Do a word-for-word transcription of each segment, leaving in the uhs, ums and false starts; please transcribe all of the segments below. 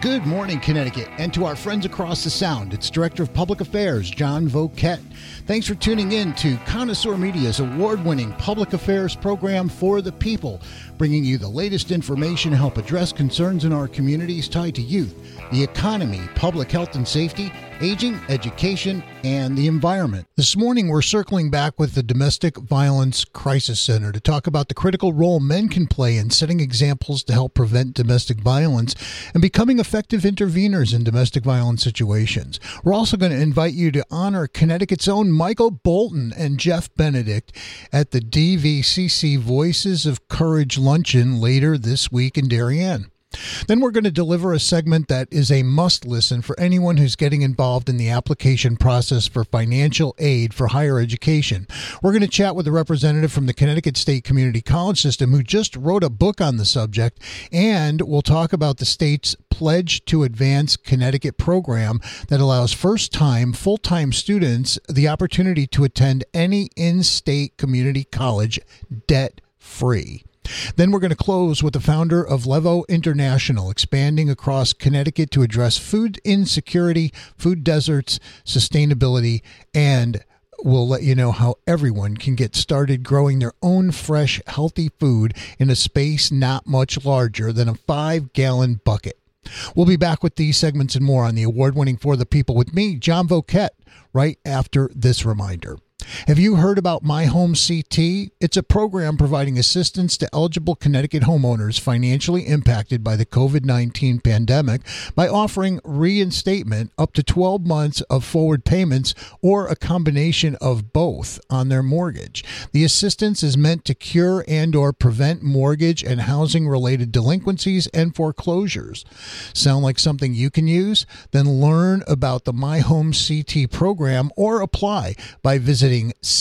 Good morning, Connecticut, and to our friends across the Sound. It's Director of Public Affairs, John Voket. Thanks for tuning in to Connoisseur Media's award-winning public affairs program for the people, bringing you the latest information to help address concerns in our communities tied to youth, the economy, public health and safety, aging, education, and the environment. This morning, we're circling back with the Domestic Violence Crisis Center to talk about the critical role men can play in setting examples to help prevent domestic violence and becoming effective interveners in domestic violence situations. We're also going to invite you to honor Connecticut's own Michael Bolton and Jeff Benedict at the D V C C Voices of Courage Luncheon later this week in Darien. Then we're going to deliver a segment that is a must-listen for anyone who's getting involved in the application process for financial aid for higher education. We're going to chat with a representative from the Connecticut State Community College System who just wrote a book on the subject, and we'll talk about the state's Pledge to Advance Connecticut program that allows first-time, full-time students the opportunity to attend any in-state community college debt-free. Then we're going to close with the founder of Levo International, expanding across Connecticut to address food insecurity, food deserts, sustainability, and we'll let you know how everyone can get started growing their own fresh, healthy food in a space not much larger than a five-gallon bucket. We'll be back with these segments and more on the award-winning For the People with me, John Voket, right after this reminder. Have you heard about My Home C T? It's a program providing assistance to eligible Connecticut homeowners financially impacted by the covid nineteen pandemic by offering reinstatement up to twelve months of forward payments or a combination of both on their mortgage. The assistance is meant to cure and or prevent mortgage and housing-related delinquencies and foreclosures. Sound like something you can use? Then learn about the My Home C T program or apply by visiting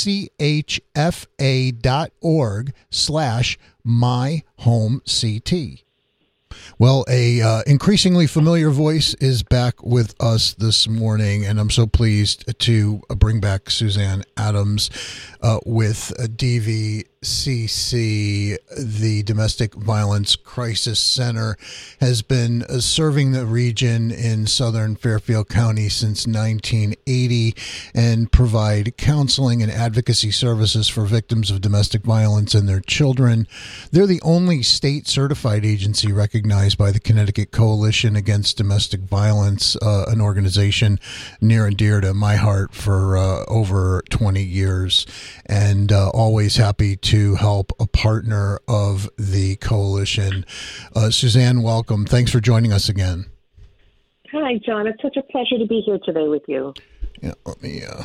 chfa.org slash my home CT. Well, a uh, increasingly familiar voice is back with us this morning, and I'm so pleased to bring back Suzanne Adams uh, with D V C C. The Domestic Violence Crisis Center has been uh, serving the region in southern Fairfield County since nineteen eighty and provide counseling and advocacy services for victims of domestic violence and their children. They're the only state-certified agency recognized by the Connecticut Coalition Against Domestic Violence, uh, an organization near and dear to my heart for uh, over twenty years, and uh, always happy to help a partner of the coalition. Uh, Suzanne, welcome. Thanks for joining us again. Hi, John. It's such a pleasure to be here today with you. Yeah, let me. Uh,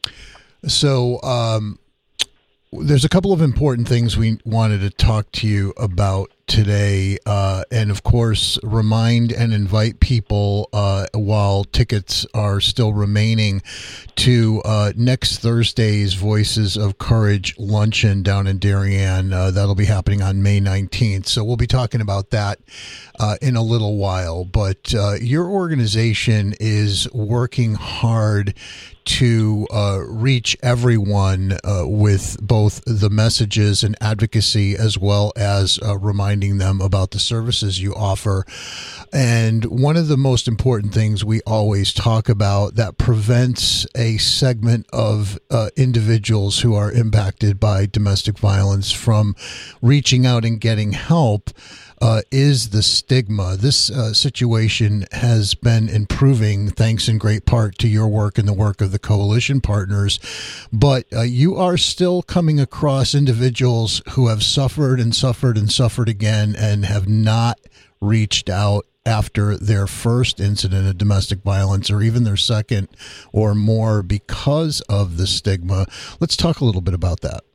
so, um, there's a couple of important things we wanted to talk to you about today, uh, and of course, remind and invite people uh, while tickets are still remaining to uh, next Thursday's Voices of Courage luncheon down in Darien. Uh, that'll be happening on May nineteenth. So we'll be talking about that uh, in a little while. But uh, your organization is working hard to uh, reach everyone uh, with both the messages and advocacy, as well as uh, reminding them about the services you offer. And one of the most important things we always talk about that prevents a segment of uh, individuals who are impacted by domestic violence from reaching out and getting help Uh, is the stigma. This uh, situation has been improving thanks in great part to your work and the work of the coalition partners, but uh, you are still coming across individuals who have suffered and suffered and suffered again and have not reached out after their first incident of domestic violence or even their second or more because of the stigma. Let's talk a little bit about that.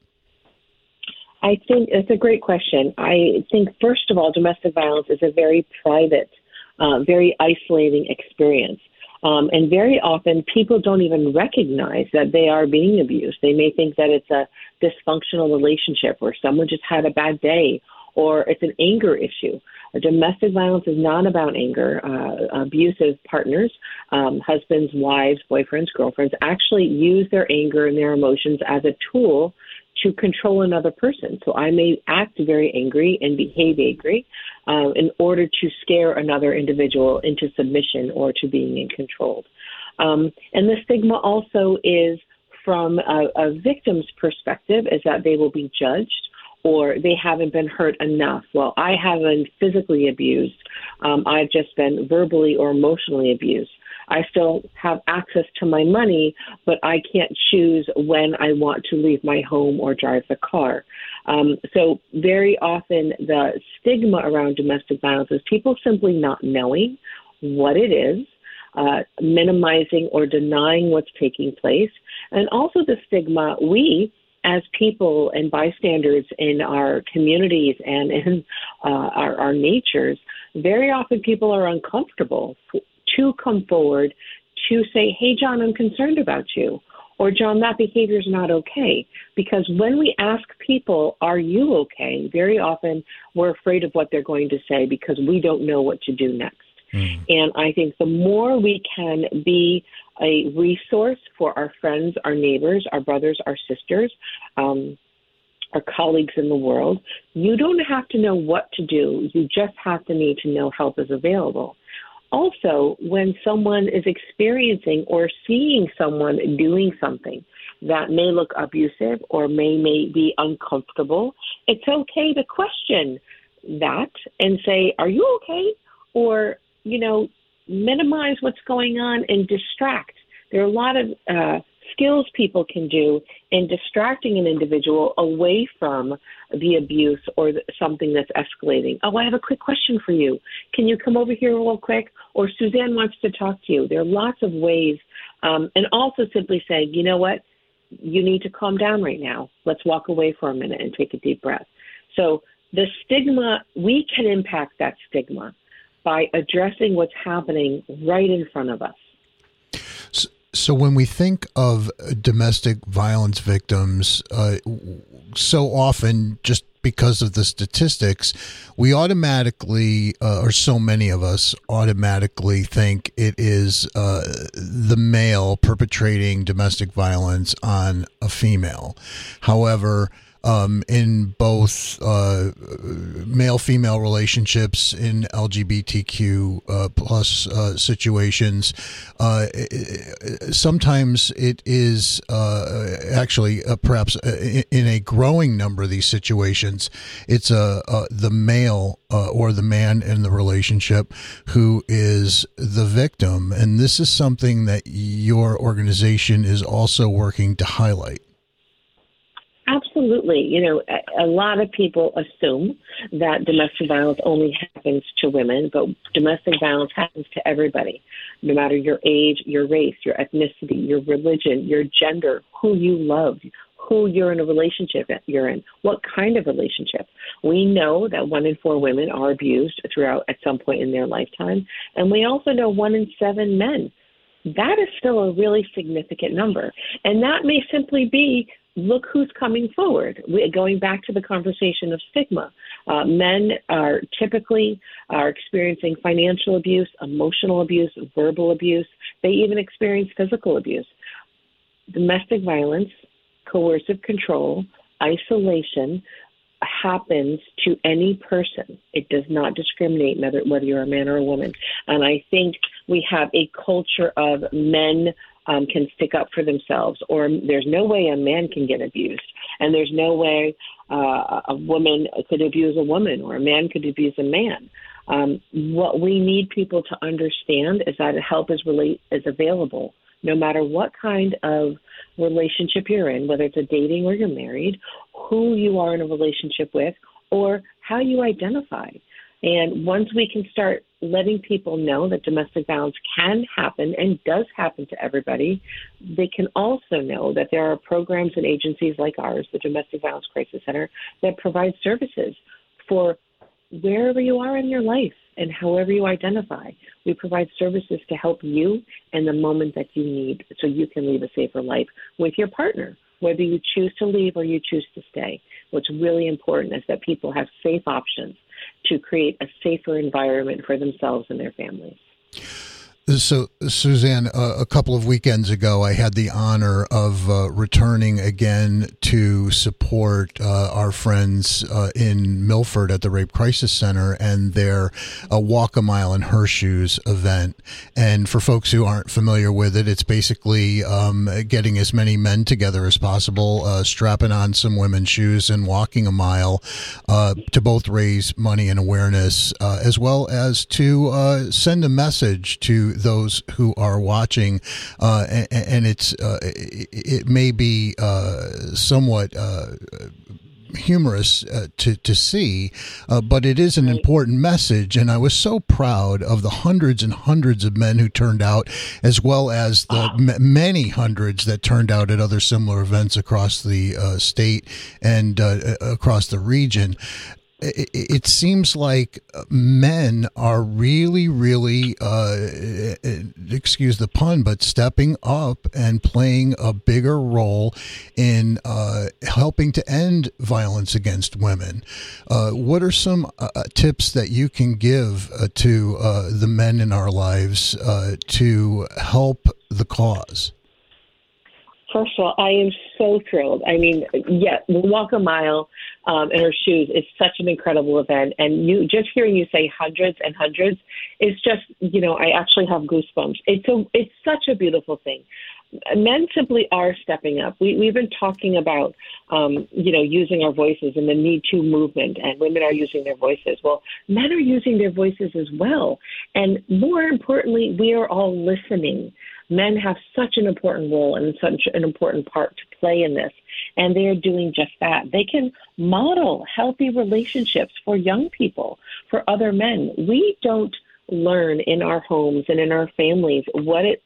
I think it's a great question. I think, first of all, domestic violence is a very private, uh, very isolating experience. Um, and very often people don't even recognize that they are being abused. They may think that it's a dysfunctional relationship where someone just had a bad day, or it's an anger issue. Domestic violence is not about anger. Uh, abusive partners, um, husbands, wives, boyfriends, girlfriends, actually use their anger and their emotions as a tool to control another person. So I may act very angry and behave angry uh, in order to scare another individual into submission or to being in control. Um, and the stigma also is from a, a victim's perspective, is that they will be judged or they haven't been hurt enough. Well, I haven't physically abused. Um, I've just been verbally or emotionally abused. I still have access to my money, but I can't choose when I want to leave my home or drive the car. Um, so very often the stigma around domestic violence is people simply not knowing what it is, uh, minimizing or denying what's taking place, and also the stigma we as people and bystanders in our communities and in uh, our, our natures, very often people are uncomfortable to come forward to say, hey, John, I'm concerned about you. Or, John, that behavior is not okay. Because when we ask people, are you okay? Very often we're afraid of what they're going to say because we don't know what to do next. Mm. And I think the more we can be a resource for our friends, our neighbors, our brothers, our sisters, um, our colleagues in the world, you don't have to know what to do. You just have to need to know help is available. Also, when someone is experiencing or seeing someone doing something that may look abusive or may, may be uncomfortable, it's okay to question that and say, are you okay? Or, you know, minimize what's going on and distract. There are a lot of uh, skills people can do in distracting an individual away from the abuse or the, something that's escalating. Oh, I have a quick question for you. Can you come over here real quick? Or Suzanne wants to talk to you. There are lots of ways. Um, and also simply saying, you know what? You need to calm down right now. Let's walk away for a minute and take a deep breath. So the stigma, we can impact that stigma by addressing what's happening right in front of us. So, so when we think of domestic violence victims, uh, so often, just because of the statistics, we automatically, uh, or so many of us automatically think it is uh, the male perpetrating domestic violence on a female. However, Um, in both uh, male-female relationships, in L G B T Q uh, plus uh, situations, uh, sometimes it is uh, actually uh, perhaps uh, in a growing number of these situations, it's uh, uh, the male uh, or the man in the relationship who is the victim. And this is something that your organization is also working to highlight. Absolutely. You know, a, a lot of people assume that domestic violence only happens to women, but domestic violence happens to everybody, no matter your age, your race, your ethnicity, your religion, your gender, who you love, who you're in a relationship you're in, what kind of relationship. We know that one in four women are abused throughout at some point in their lifetime, and we also know one in seven men. That is still a really significant number, and that may simply be look who's coming forward. We, going back to the conversation of stigma, uh, men are typically are experiencing financial abuse, emotional abuse, verbal abuse. They even experience physical abuse. Domestic violence, coercive control, isolation happens to any person. It does not discriminate whether, whether you're a man or a woman. And I think we have a culture of men Um, can stick up for themselves, or there's no way a man can get abused, and there's no way uh, a woman could abuse a woman, or a man could abuse a man. Um, what we need people to understand is that help is relate is available, no matter what kind of relationship you're in, whether it's a dating or you're married, who you are in a relationship with, or how you identify. And once we can start letting people know that domestic violence can happen and does happen to everybody, they can also know that there are programs and agencies like ours, the Domestic Violence Crisis Center, that provide services for wherever you are in your life and however you identify. We provide services to help you in the moment that you need so you can live a safer life with your partner, whether you choose to leave or you choose to stay. What's really important is that people have safe options to create a safer environment for themselves and their families. So, Suzanne, uh, a couple of weekends ago, I had the honor of uh, returning again to support uh, our friends uh, in Milford at the Rape Crisis Center and their uh, Walk a Mile in Her Shoes event. And for folks who aren't familiar with it, it's basically um, getting as many men together as possible, uh, strapping on some women's shoes and walking a mile uh, to both raise money and awareness, uh, as well as to uh, send a message to those who are watching, uh, and, and it's uh, it, it may be uh, somewhat uh, humorous uh, to to see, uh, but it is an important message. And I was so proud of the hundreds and hundreds of men who turned out, as well as the m- many hundreds that turned out at other similar events across the uh, state and uh, across the region. It, it seems like men are really, really, uh, excuse the pun, but stepping up and playing a bigger role in uh, helping to end violence against women. Uh, what are some uh, tips that you can give uh, to uh, the men in our lives uh, to help the cause? First of all, I am so thrilled. I mean, yeah, Walk a Mile um, in Her Shoes is such an incredible event. And you just hearing you say hundreds and hundreds is just, you know, I actually have goosebumps. It's a, it's such a beautiful thing. Men simply are stepping up. We, we've been talking about, um, you know, using our voices in the Me Too movement, and women are using their voices. Well, men are using their voices as well. And more importantly, we are all listening. Men have such an important role and such an important part to play in this, and they are doing just that. They can model healthy relationships for young people, for other men. We don't learn in our homes and in our families what it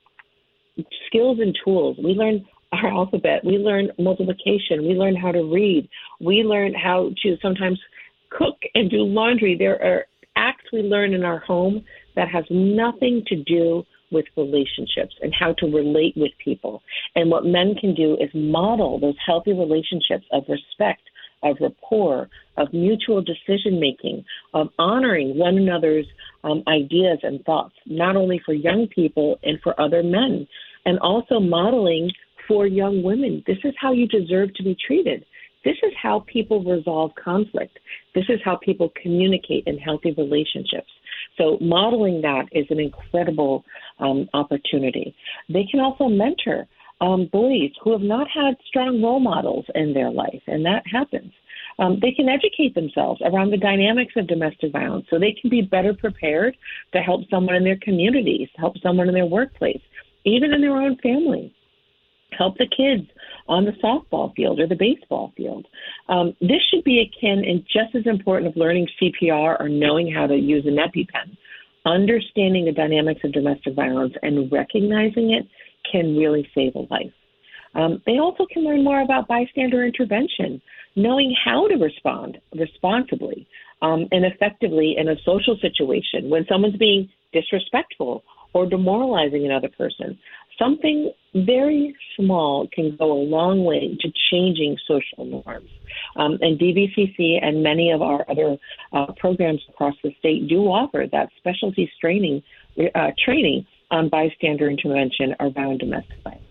skills and tools. We learn our alphabet. We learn multiplication. We learn how to read. We learn how to sometimes cook and do laundry. There are acts we learn in our home that has nothing to do with relationships and how to relate with people. And what men can do is model those healthy relationships of respect, of rapport, of mutual decision-making, of honoring one another's um, ideas and thoughts, not only for young people and for other men, and also modeling for young women. This is how you deserve to be treated. This is how people resolve conflict. This is how people communicate in healthy relationships. So modeling that is an incredible um, opportunity. They can also mentor um, boys who have not had strong role models in their life, and that happens. Um, they can educate themselves around the dynamics of domestic violence so they can be better prepared to help someone in their communities, help someone in their workplace, even in their own family. Help the kids on the softball field or the baseball field. Um, this should be akin and just as important of learning C P R or knowing how to use an EpiPen. Understanding the dynamics of domestic violence and recognizing it can really save a life. Um, they also can learn more about bystander intervention, knowing how to respond responsibly um, and effectively in a social situation when someone's being disrespectful or demoralizing another person. Something very small can go a long way to changing social norms. Um, and D V C C and many of our other uh, programs across the state do offer that specialty training, uh, training on bystander intervention around domestic violence.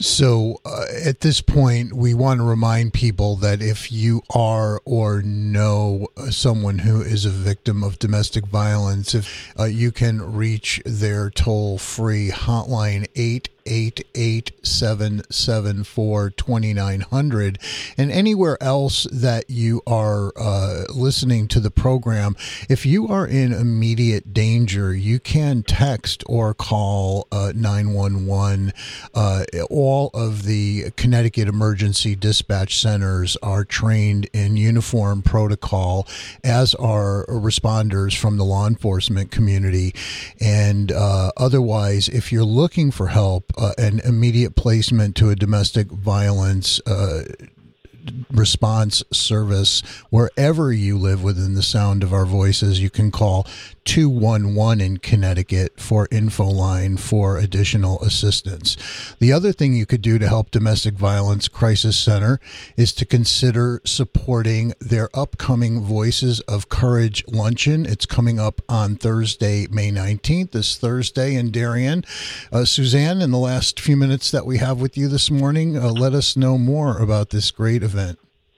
So uh, at this point, we want to remind people that if you are or know someone who is a victim of domestic violence, if uh, you can reach their toll-free hotline eight eight eight, seven seven four, two nine zero zero, and anywhere else that you are uh, listening to the program, if you are in immediate danger, you can text or call uh, nine one one. Uh, all of the Connecticut emergency dispatch centers are trained in uniform protocol, as are responders from the law enforcement community. And uh, otherwise, if you're looking for help, Uh, an immediate placement to a domestic violence uh, response service wherever you live within the sound of our voices. You can call two one one in Connecticut for InfoLine for additional assistance. The other thing you could do to help Domestic Violence Crisis Center is to consider supporting their upcoming Voices of Courage luncheon. It's coming up on Thursday, May nineteenth, this Thursday in Darien. Uh, Suzanne, in the last few minutes that we have with you this morning, uh, let us know more about this great event.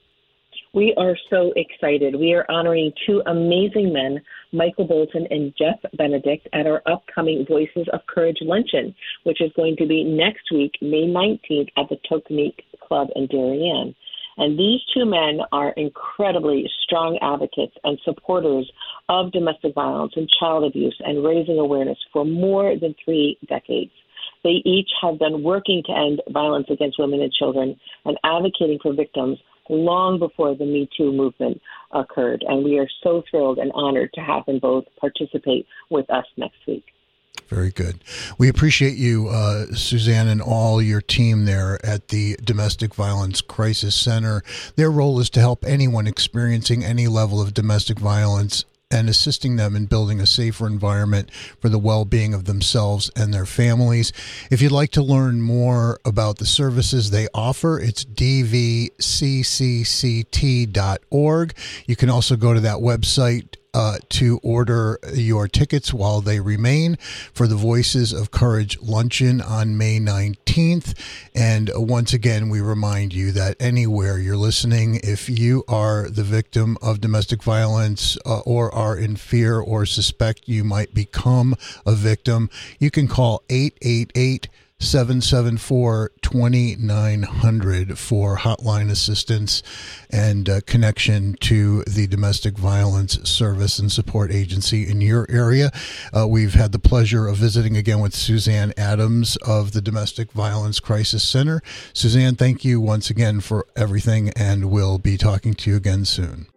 We are so excited. We are honoring two amazing men, Michael Bolton and Jeff Benedict, at our upcoming Voices of Courage luncheon, which is going to be next week, May nineteenth, at the Tokenique Club in Darien. And these two men are incredibly strong advocates and supporters of domestic violence and child abuse and raising awareness for more than three decades. They each have been working to end violence against women and children and advocating for victims long before the Me Too movement occurred. And we are so thrilled and honored to have them both participate with us next week. Very good. We appreciate you, uh, Suzanne, and all your team there at the Domestic Violence Crisis Center. Their role is to help anyone experiencing any level of domestic violence and assisting them in building a safer environment for the well-being of themselves and their families. If you'd like to learn more about the services they offer, it's d v c c c t dot org. You can also go to that website Uh, to order your tickets while they remain for the Voices of Courage luncheon on May nineteenth. And once again, we remind you that anywhere you're listening, if you are the victim of domestic violence uh, or are in fear or suspect you might become a victim, you can call eight eight eight, seven seven four, two nine zero zero for hotline assistance and uh, connection to the domestic violence service and support agency in your area. Uh, we've had the pleasure of visiting again with Suzanne Adams of the Domestic Violence Crisis Center. Suzanne, thank you once again for everything, and we'll be talking to you again soon.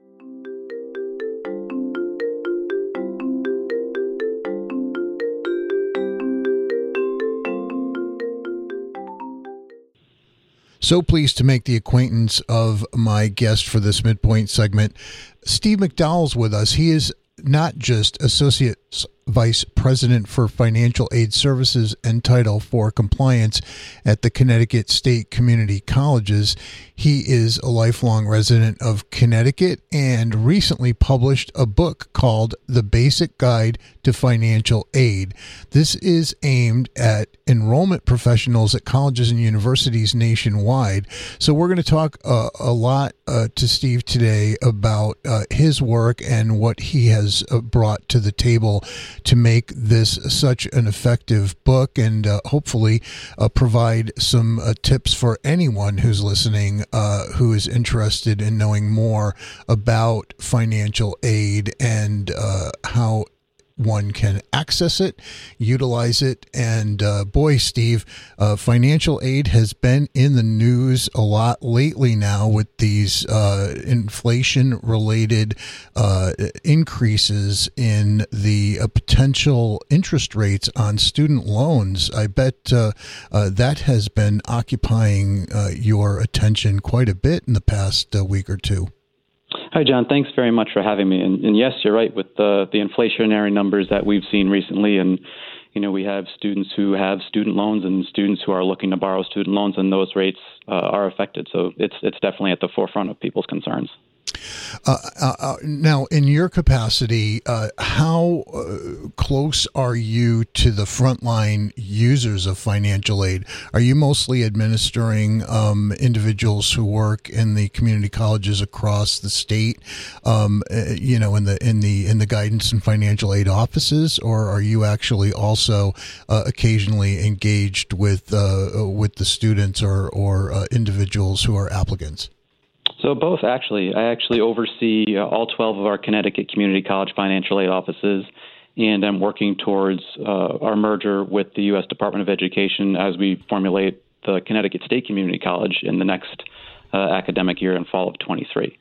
So pleased to make the acquaintance of my guest for this midpoint segment. Steve McDowell's with us. He is not just Associate Vice President for Financial Aid Services and Title four Compliance at the Connecticut State Community Colleges. He is a lifelong resident of Connecticut and recently published a book called The Basic Guide to Financial Aid. This is aimed at enrollment professionals at colleges and universities nationwide. So we're going to talk uh, a lot uh, to Steve today about uh, his work and what he has uh, brought to the table to make this such an effective book, and uh, hopefully uh, provide some uh, tips for anyone who's listening uh, who is interested in knowing more about financial aid and uh, how one can access it, utilize it. And uh, boy, Steve, uh, financial aid has been in the news a lot lately now with these uh, inflation-related uh, increases in the uh, potential interest rates on student loans. I bet uh, uh, that has been occupying uh, your attention quite a bit in the past uh, week or two. Hi, John. Thanks very much for having me. And, and yes, you're right with the, the inflationary numbers that we've seen recently. And, you know, we have students who have student loans and students who are looking to borrow student loans, and those rates uh, are affected. So it's it's definitely at the forefront of people's concerns. Uh, uh, now, in your capacity, uh, how uh, close are you to the frontline users of financial aid? Are you mostly administering um, individuals who work in the community colleges across the state, um, uh, you know, in the in the in the guidance and financial aid offices, or are you actually also uh, occasionally engaged with uh, with the students or or uh, individuals who are applicants? So both, actually. I actually oversee uh, all twelve of our Connecticut Community College financial aid offices, and I'm working towards uh, our merger with the U S Department of Education as we formulate the Connecticut State Community College in the next uh, academic year in fall of twenty-three.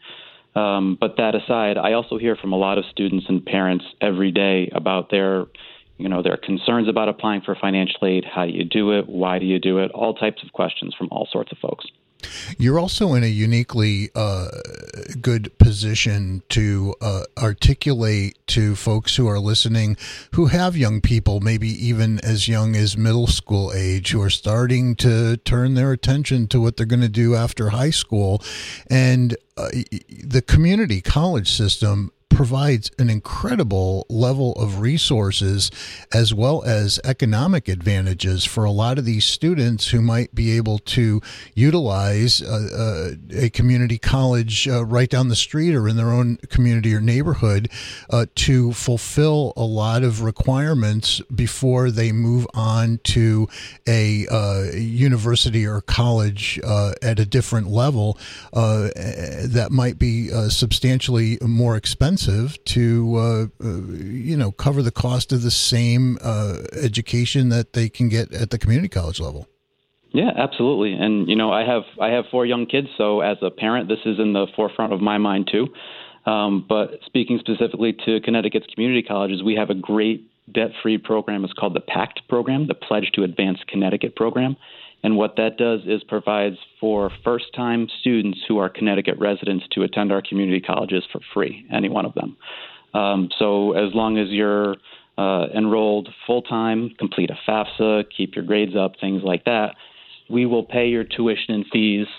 Um, but that aside, I also hear from a lot of students and parents every day about their, you know, their concerns about applying for financial aid. How do you do it? Why do you do it? All types of questions from all sorts of folks. You're also in a uniquely uh, good position to uh, articulate to folks who are listening who have young people, maybe even as young as middle school age, who are starting to turn their attention to what they're going to do after high school. And uh, the community college system provides an incredible level of resources as well as economic advantages for a lot of these students who might be able to utilize uh, uh, a community college uh, right down the street or in their own community or neighborhood uh, to fulfill a lot of requirements before they move on to a uh, university or college uh, at a different level uh, that might be uh, substantially more expensive to, uh, uh, you know, cover the cost of the same uh, education that they can get at the community college level. Yeah, absolutely. And, you know, I have I have four young kids, so as a parent, this is in the forefront of my mind, too. Um, but speaking specifically to Connecticut's community colleges, we have a great debt-free program. It's called the PACT program, the Pledge to Advance Connecticut program. And what that does is provides for first-time students who are Connecticut residents to attend our community colleges for free, any one of them. Um, so as long as you're uh, enrolled full-time, complete a FAFSA, keep your grades up, things like that, we will pay your tuition and fees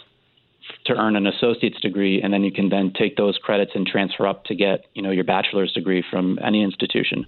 to earn an associate's degree, and then you can then take those credits and transfer up to get, you know, your bachelor's degree from any institution.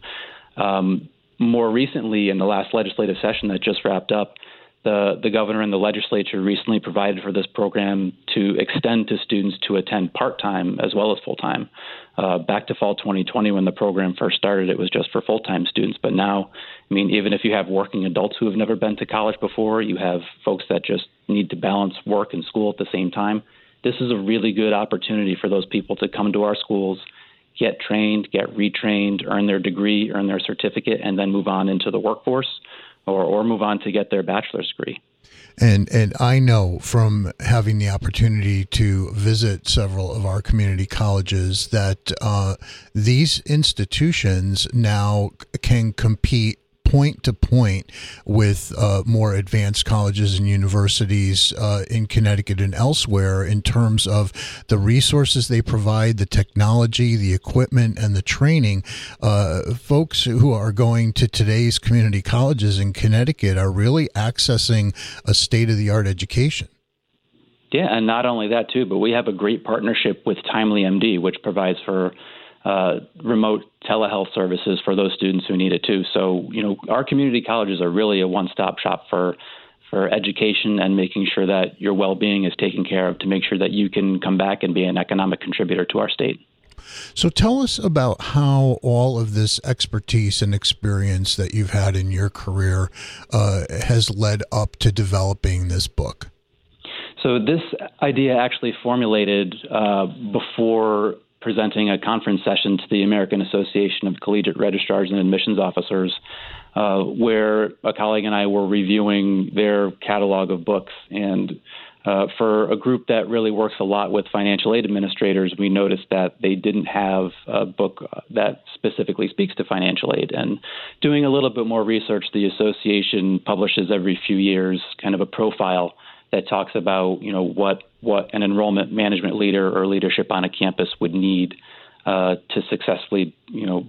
Um, more recently, in the last legislative session that just wrapped up, The, the governor and the legislature recently provided for this program to extend to students to attend part-time as well as full-time. Uh, back to fall twenty twenty, when the program first started, it was just for full-time students. But now, I mean, even if you have working adults who have never been to college before, you have folks that just need to balance work and school at the same time. This is a really good opportunity for those people to come to our schools, get trained, get retrained, earn their degree, earn their certificate, and then move on into the workforce. Or, or move on to get their bachelor's degree. And and I know from having the opportunity to visit several of our community colleges that uh, these institutions now can compete point to point with uh, more advanced colleges and universities uh, in Connecticut and elsewhere in terms of the resources they provide, the technology, the equipment, and the training. Uh, folks who are going to today's community colleges in Connecticut are really accessing a state-of-the-art education. Yeah, and not only that, too, but we have a great partnership with Timely M D, which provides for Uh, remote telehealth services for those students who need it too. So, you know, our community colleges are really a one-stop shop for for education and making sure that your well-being is taken care of to make sure that you can come back and be an economic contributor to our state. So tell us about how all of this expertise and experience that you've had in your career uh, has led up to developing this book. So this idea actually formulated uh, before presenting a conference session to the American Association of Collegiate Registrars and Admissions Officers, uh, where a colleague and I were reviewing their catalog of books. And uh, for a group that really works a lot with financial aid administrators, we noticed that they didn't have a book that specifically speaks to financial aid. And doing a little bit more research, the association publishes every few years kind of a profile that talks about, you know, what what an enrollment management leader or leadership on a campus would need uh, to successfully, you know,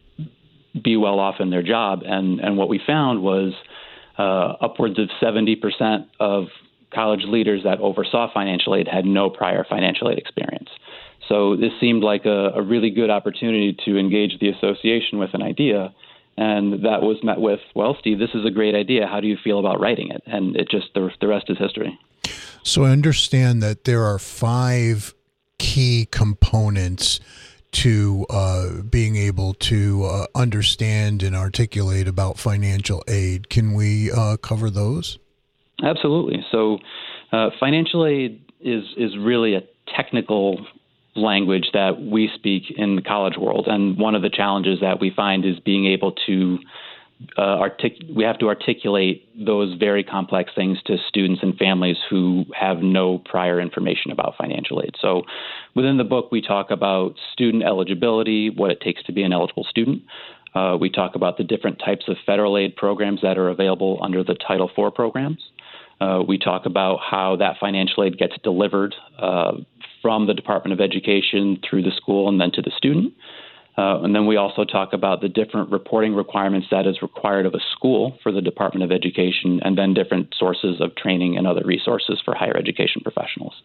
be well off in their job. And and what we found was uh, upwards of seventy percent of college leaders that oversaw financial aid had no prior financial aid experience. So this seemed like a, a really good opportunity to engage the association with an idea. And that was met with, well, Steve, this is a great idea. How do you feel about writing it? And it just, the, the rest is history. So I understand that there are five key components to uh, being able to uh, understand and articulate about financial aid. Can we uh, cover those? Absolutely. So uh, financial aid is is really a technical language that we speak in the college world. And one of the challenges that we find is being able to uh, artic- we have to articulate those very complex things to students and families who have no prior information about financial aid. So within the book, we talk about student eligibility, what it takes to be an eligible student. Uh, we talk about the different types of federal aid programs that are available under the Title four programs. Uh, we talk about how that financial aid gets delivered uh, from the Department of Education through the school and then to the student. Uh, and then we also talk about the different reporting requirements that is required of a school for the Department of Education, and then different sources of training and other resources for higher education professionals.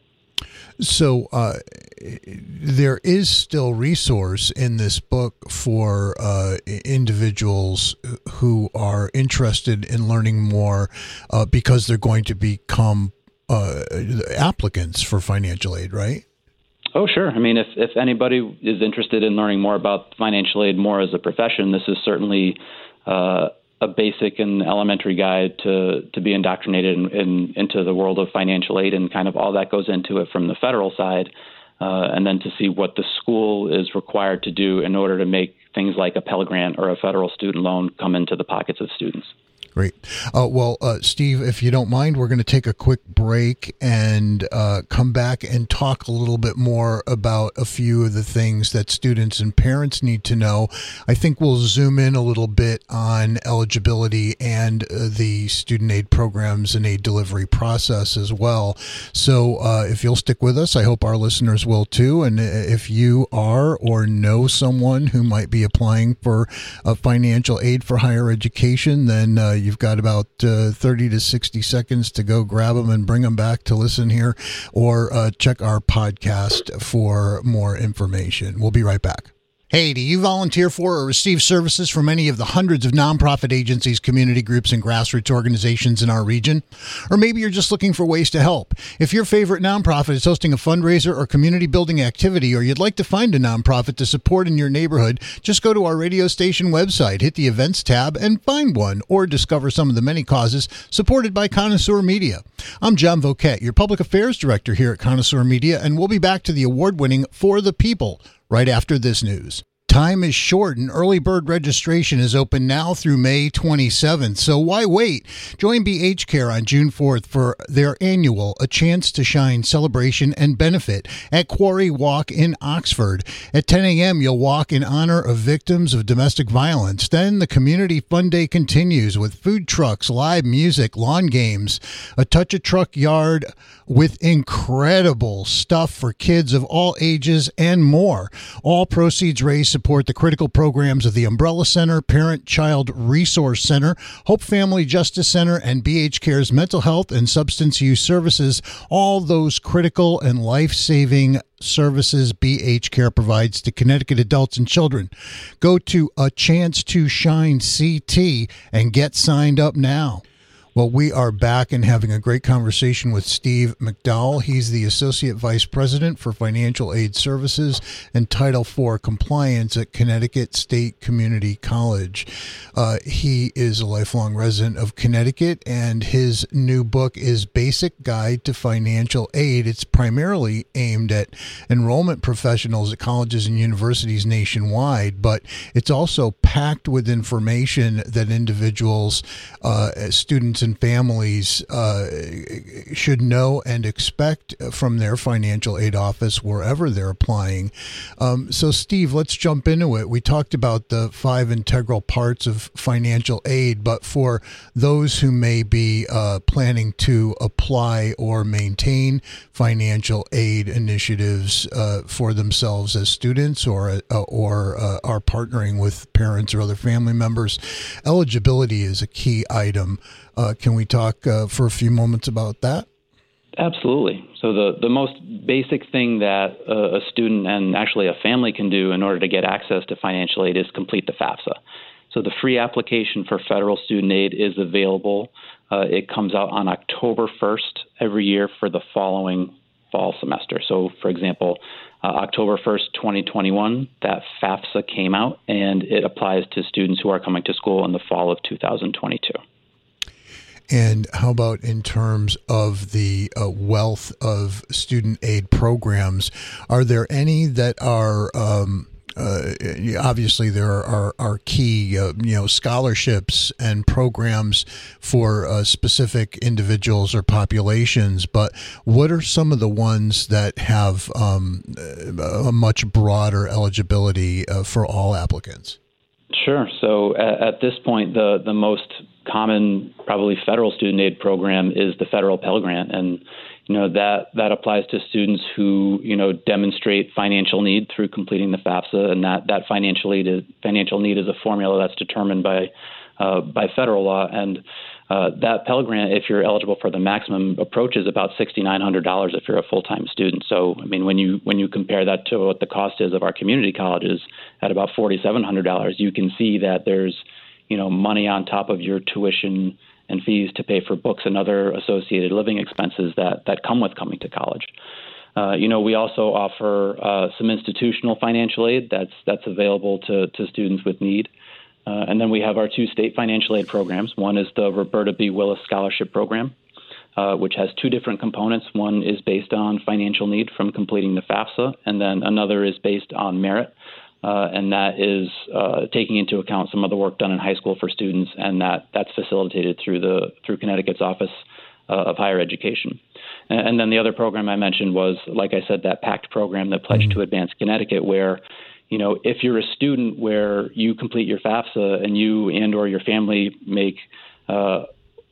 So uh, there is still resource in this book for uh, individuals who are interested in learning more uh, because they're going to become uh, applicants for financial aid, right? Oh, sure. I mean, if, if anybody is interested in learning more about financial aid more as a profession, this is certainly uh, a basic and elementary guide to, to be indoctrinated in, in, into the world of financial aid and kind of all that goes into it from the federal side, uh, and then to see what the school is required to do in order to make things like a Pell Grant or a federal student loan come into the pockets of students. Great. Uh, well, uh, Steve, if you don't mind, we're going to take a quick break and uh, come back and talk a little bit more about a few of the things that students and parents need to know. I think we'll zoom in a little bit on eligibility and uh, the student aid programs and aid delivery process as well. So uh, if you'll stick with us, I hope our listeners will too. And if you are or know someone who might be applying for uh, financial aid for higher education, then uh, you've got about uh, thirty to sixty seconds to go grab them and bring them back to listen here, or uh, check our podcast for more information. We'll be right back. Hey, do you volunteer for or receive services from any of the hundreds of nonprofit agencies, community groups, and grassroots organizations in our region? Or maybe you're just looking for ways to help. If your favorite nonprofit is hosting a fundraiser or community building activity, or you'd like to find a nonprofit to support in your neighborhood, just go to our radio station website, hit the events tab, and find one, or discover some of the many causes supported by Connoisseur Media. I'm John Voquette, your public affairs director here at Connoisseur Media, and we'll be back to the award-winning For the People right after this news. Time is short and early bird registration is open now through May twenty-seventh. So why wait? Join B H Care on June fourth for their annual A Chance to Shine celebration and benefit at Quarry Walk in Oxford. At ten a.m., you'll walk in honor of victims of domestic violence. Then the Community Fun Day continues with food trucks, live music, lawn games, a touch a truck yard with incredible stuff for kids of all ages and more. All proceeds raised support the critical programs of the Umbrella Center, Parent Child Resource Center, Hope Family Justice Center, and B H Care's Mental Health and Substance Use Services, all those critical and life-saving services B H Care provides to Connecticut adults and children. Go to A Chance to Shine C T and get signed up now. Well, we are back and having a great conversation with Steve McDowell. He's the Associate Vice President for Financial Aid Services and Title four Compliance at Connecticut State Community College. Uh, he is a lifelong resident of Connecticut, and his new book is Basic Guide to Financial Aid. It's primarily aimed at enrollment professionals at colleges and universities nationwide, but it's also packed with information that individuals, uh, students, and families uh, should know and expect from their financial aid office wherever they're applying. Um, so, Steve, let's jump into it. We talked about the five integral parts of financial aid, but for those who may be uh, planning to apply or maintain financial aid initiatives uh, for themselves as students, or uh, or uh, are partnering with parents or other family members, eligibility is a key item. Uh, can we talk uh, for a few moments about that? Absolutely. So the, the most basic thing that uh, a student and actually a family can do in order to get access to financial aid is complete the FAFSA. So the free application for federal student aid is available. Uh, it comes out on October first every year for the following fall semester. So, for example, uh, October first, twenty twenty-one, that FAFSA came out, and it applies to students who are coming to school in the fall of two thousand twenty-two. And how about in terms of the uh, wealth of student aid programs? Are there any that are, um, uh, obviously there are, are key, uh, you know, scholarships and programs for uh, specific individuals or populations, but what are some of the ones that have um, a much broader eligibility uh, for all applicants? Sure. So at, at this point, the, the most common, probably federal student aid program is the federal Pell Grant. And, you know, that, that applies to students who, you know, demonstrate financial need through completing the FAFSA. And that, that financial need is, financial need is a formula that's determined by, uh, by federal law. And uh, that Pell Grant, if you're eligible for the maximum, approaches about six thousand nine hundred dollars if you're a full-time student. So, I mean, when you when you compare that to what the cost is of our community colleges at about four thousand seven hundred dollars, you can see that there's, you know, money on top of your tuition and fees to pay for books and other associated living expenses that, that come with coming to college. Uh, you know, we also offer uh, some institutional financial aid that's that's available to, to students with need. Uh, and then we have our two state financial aid programs. One is the Roberta B. Willis Scholarship Program, uh, which has two different components. One is based on financial need from completing the FAFSA, and then another is based on merit. Uh, and that is uh, taking into account some of the work done in high school for students, and that that's facilitated through the through Connecticut's Office uh, of Higher Education. And, and then the other program I mentioned was, like I said, that PACT program, the Pledge mm-hmm. to Advance Connecticut, where, you know, if you're a student where you complete your FAFSA and you and or your family make uh,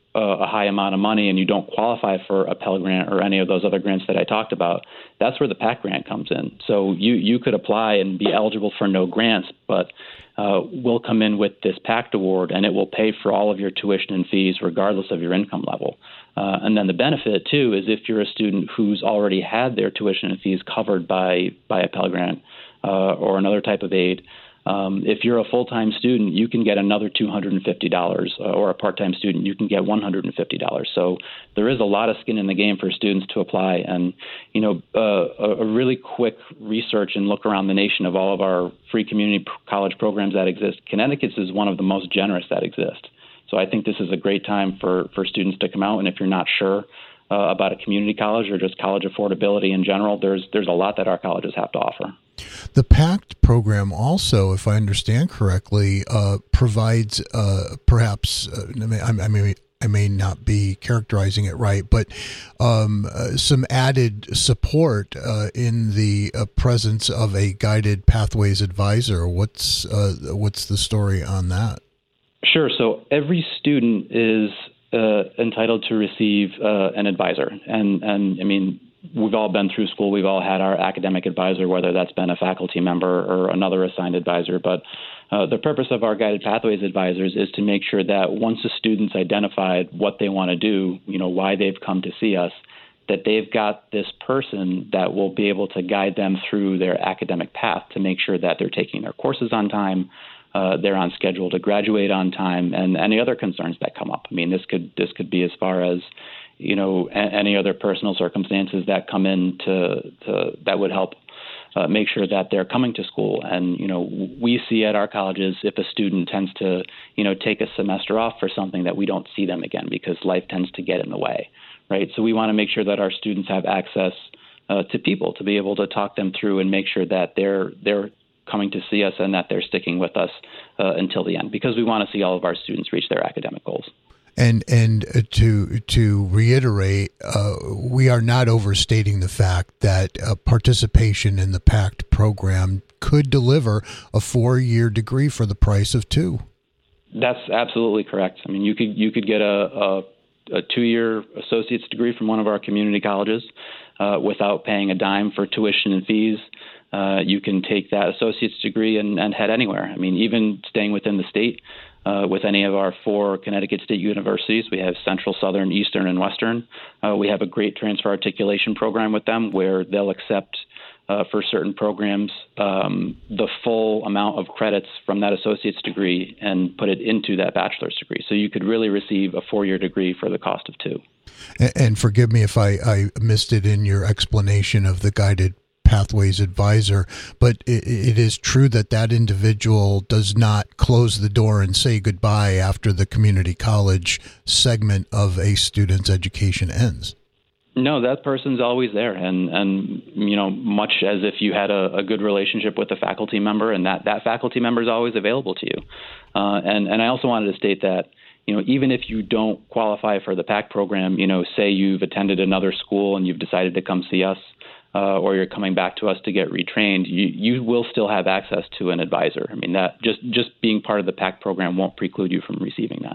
a high amount of money and you don't qualify for a Pell Grant or any of those other grants that I talked about, that's where the PACT grant comes in. So you, you could apply and be eligible for no grants, but uh, we'll come in with this PACT award and it will pay for all of your tuition and fees regardless of your income level. Uh, and then the benefit, too, is if you're a student who's already had their tuition and fees covered by, by a Pell Grant uh, or another type of aid, Um, if you're a full-time student, you can get another two hundred fifty dollars, uh, or a part-time student, you can get one hundred fifty dollars. So there is a lot of skin in the game for students to apply. And, you know, uh, a, a really quick research and look around the nation of all of our free community college programs that exist, Connecticut's is one of the most generous that exist. So I think this is a great time for, for students to come out. And if you're not sure uh, about a community college or just college affordability in general, there's there's a lot that our colleges have to offer. The PACT program also, if I understand correctly, uh, provides uh, perhaps, uh, I mean, I may not be characterizing it right, but um, uh, some added support uh, in the uh, presence of a guided pathways advisor. What's uh, what's the story on that? Sure. So every student is uh, entitled to receive uh, an advisor, and and I mean. We've all been through school. We've all had our academic advisor, whether that's been a faculty member or another assigned advisor. But uh, the purpose of our Guided Pathways advisors is to make sure that once a student's identified what they want to do, you know, why they've come to see us, that they've got this person that will be able to guide them through their academic path to make sure that they're taking their courses on time, uh, they're on schedule to graduate on time, and any other concerns that come up. I mean, this could this could be as far as you know, a- any other personal circumstances that come in to, to that would help uh, make sure that they're coming to school. And, you know, we see at our colleges if a student tends to, you know, take a semester off for something that we don't see them again because life tends to get in the way, right? So we want to make sure that our students have access uh, to people to be able to talk them through and make sure that they're they're coming to see us and that they're sticking with us uh, until the end, because we want to see all of our students reach their academic goals. And and to to reiterate, uh, we are not overstating the fact that uh, participation in the PACT program could deliver a four-year degree for the price of two. That's absolutely correct. I mean, you could you could get a, a, a two-year associate's degree from one of our community colleges uh, without paying a dime for tuition and fees. Uh, you can take that associate's degree and, and head anywhere. I mean, even staying within the state. Uh, with any of our four Connecticut State universities, we have Central, Southern, Eastern, and Western. Uh, we have a great transfer articulation program with them where they'll accept uh, for certain programs um, the full amount of credits from that associate's degree and put it into that bachelor's degree. So you could really receive a four-year degree for the cost of two. And, and forgive me if I, I missed it in your explanation of the guided Pathways advisor, but it, it is true that that individual does not close the door and say goodbye after the community college segment of a student's education ends. No, that person's always there. And, and you know, much as if you had a, a good relationship with a faculty member, and that, that faculty member is always available to you. Uh, and, and I also wanted to state that, you know, even if you don't qualify for the PACT program, you know, say you've attended another school and you've decided to come see us, Uh, or you're coming back to us to get retrained, you, you will still have access to an advisor. I mean, that just, just being part of the PACT program won't preclude you from receiving that.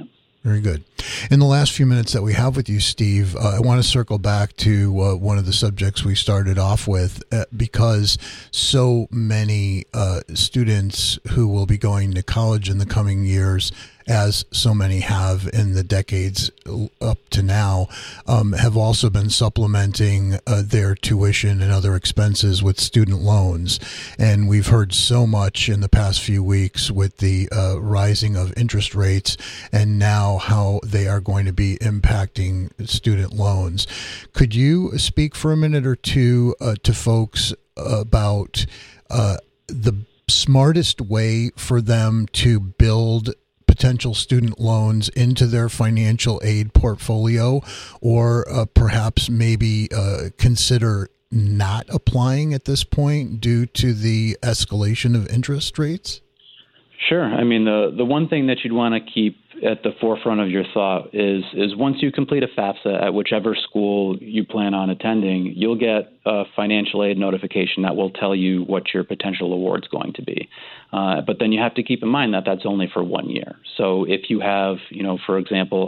Very good. In the last few minutes that we have with you, Steve, uh, I want to circle back to uh, one of the subjects we started off with, uh, because so many uh, students who will be going to college in the coming years, as so many have in the decades up to now, um, have also been supplementing uh, their tuition and other expenses with student loans. And we've heard so much in the past few weeks with the uh, rising of interest rates and now how they are going to be impacting student loans. Could you speak for a minute or two uh, to folks about uh, the smartest way for them to build potential student loans into their financial aid portfolio, or uh, perhaps maybe uh, consider not applying at this point due to the escalation of interest rates? Sure. I mean, the, the one thing that you'd want to keep at the forefront of your thought is is once you complete a FAFSA at whichever school you plan on attending, you'll get a financial aid notification that will tell you what your potential award's going to be. Uh, but then you have to keep in mind that that's only for one year. So if you have, you know, for example,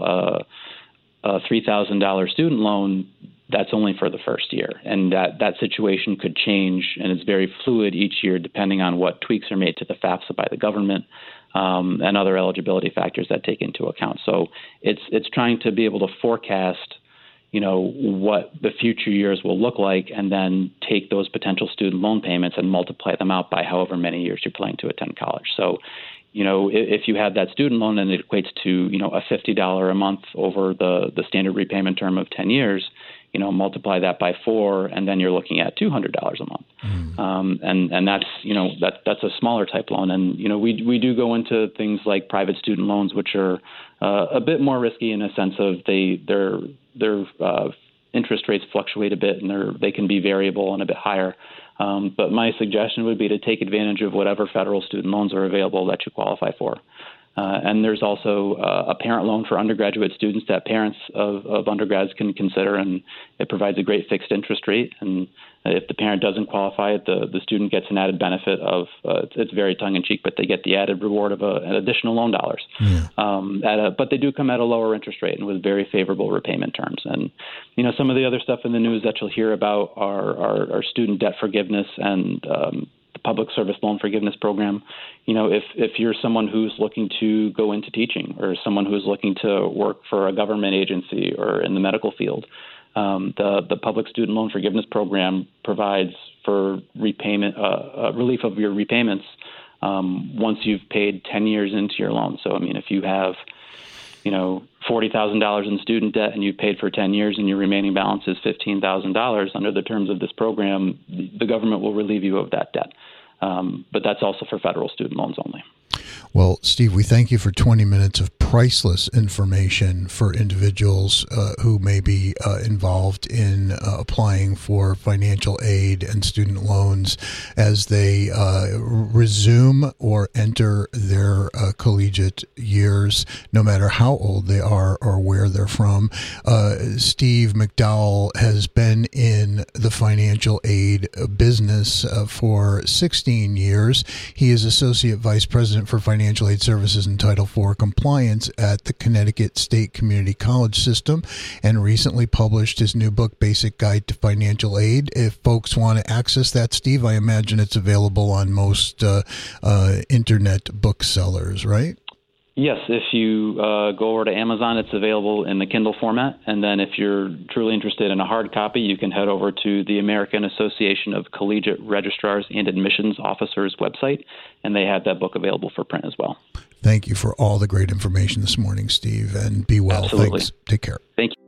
a, a three thousand dollars student loan, that's only for the first year. And that, that situation could change, and it's very fluid each year depending on what tweaks are made to the FAFSA by the government. Um, and other eligibility factors that take into account. So it's it's trying to be able to forecast, you know, what the future years will look like, and then take those potential student loan payments and multiply them out by however many years you're planning to attend college. So, you know, if, if you have that student loan and it equates to, you know, a fifty dollars a month over the, the standard repayment term of ten years, you know, multiply that by four, and then you're looking at two hundred dollars a month. Mm. Um, and, and that's, you know, that that's a smaller type loan. And, you know, we we do go into things like private student loans, which are uh, a bit more risky in a sense of they, their, their uh, interest rates fluctuate a bit, and they're, they can be variable and a bit higher. Um, but my suggestion would be to take advantage of whatever federal student loans are available that you qualify for. Uh, and there's also uh, a parent loan for undergraduate students that parents of, of undergrads can consider, and it provides a great fixed interest rate. And if the parent doesn't qualify, the, the student gets an added benefit of, uh, it's, it's very tongue-in-cheek, but they get the added reward of a, an additional loan dollars. Yeah. Um, at a, but they do come at a lower interest rate and with very favorable repayment terms. And, you know, some of the other stuff in the news that you'll hear about are, are, are student debt forgiveness and um, the public service loan forgiveness program. You know, if, if you're someone who's looking to go into teaching, or someone who's looking to work for a government agency or in the medical field, um, the, the public student loan forgiveness program provides for repayment, uh, uh, relief of your repayments um, once you've paid ten years into your loan. So, I mean, if you have, you know, forty thousand dollars in student debt and you've paid for ten years and your remaining balance is fifteen thousand dollars, under the terms of this program, the government will relieve you of that debt. Um, but that's also for federal student loans only. Well, Steve, we thank you for twenty minutes of priceless information for individuals uh, who may be uh, involved in uh, applying for financial aid and student loans as they uh, resume or enter their uh, collegiate years, no matter how old they are or where they're from. Uh, Steve McDowell has been in the financial aid business uh, for sixteen years. He is Associate Vice President for Financial Aid Services and Title four Compliance at the Connecticut State Community College System, and recently published his new book, Basic Guide to Financial Aid. If folks want to access that, Steve, I imagine it's available on most uh, uh, internet booksellers, right? Yes, if you uh, go over to Amazon, it's available in the Kindle format. And then if you're truly interested in a hard copy, you can head over to the American Association of Collegiate Registrars and Admissions Officers website, and they have that book available for print as well. Thank you for all the great information this morning, Steve, and be well. Absolutely. Thanks. Take care. Thank you.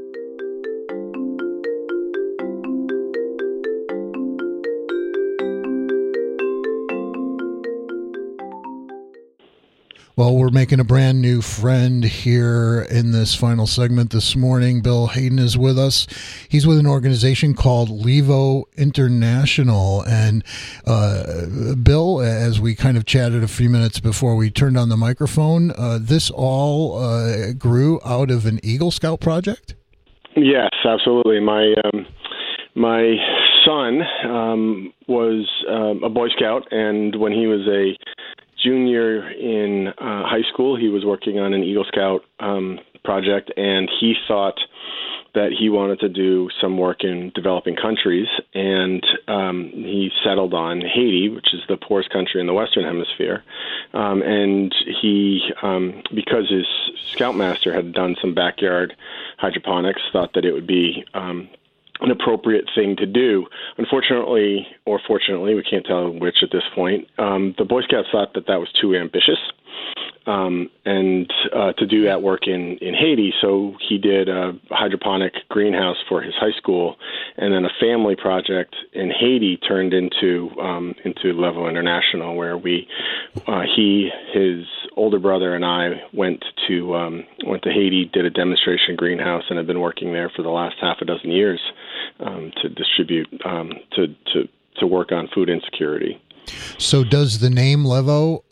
Well, we're making a brand new friend here in this final segment this morning. Bill Hayden is with us. He's with an organization called Levo International. And uh, Bill, as we kind of chatted a few minutes before we turned on the microphone, uh, this all uh, grew out of an Eagle Scout project? Yes, absolutely. My um, my son um, was um, a Boy Scout, and when he was a junior in uh, high school. He was working on an Eagle Scout um, project, and he thought that he wanted to do some work in developing countries, and um, he settled on Haiti, which is the poorest country in the Western Hemisphere. Um, and he, um, because his scoutmaster had done some backyard hydroponics, thought that it would be um, an appropriate thing to do. Unfortunately, or fortunately, we can't tell which at this point, um, the Boy Scouts thought that that was too ambitious. Um, and uh, to do that work in, in Haiti. So he did a hydroponic greenhouse for his high school, and then a family project in Haiti turned into um, into Level International, where we uh, he, his older brother, and I went to um, went to Haiti, did a demonstration greenhouse, and have been working there for the last half a dozen years um, to distribute um, to to to work on food insecurity. So does the name Levo